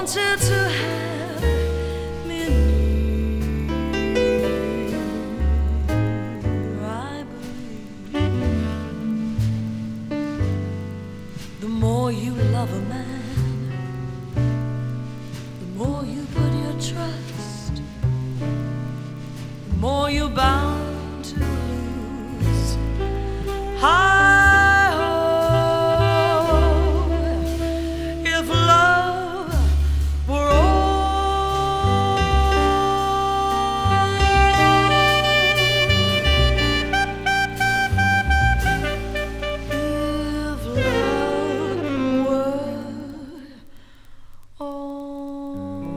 wanted to have me near. I believe the more you love a man, the more you put your trust, the more you're bound to lose. If love were all, if love were all.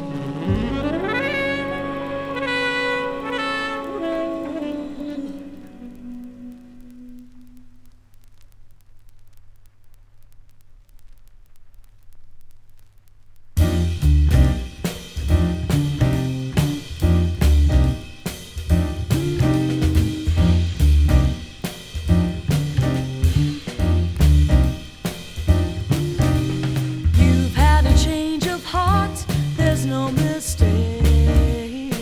You've had a change of heart, there's no mistaking.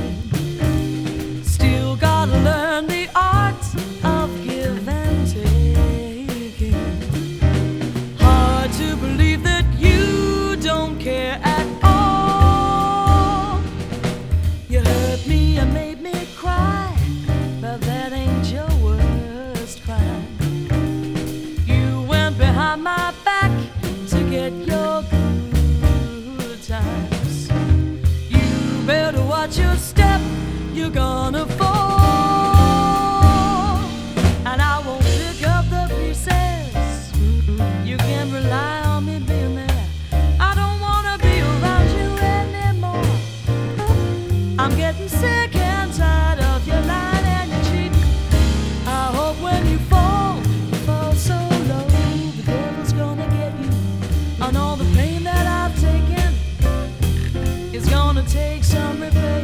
Still gotta learn the art of give and taking. Hard to believe that you don't care at all. You hurt me and made me cry, but that ain't your worst crime. You went behind my back to get your good times. You better watch your step, you're gonna fall. And I won't pick up the pieces. You can rely on me being there. I don't wanna be around you anymore. I'm getting sick and tired of your lying and your cheating. I hope when you fall so low, the devil's gonna get you. And all the pain that I've taken is gonna take some repair.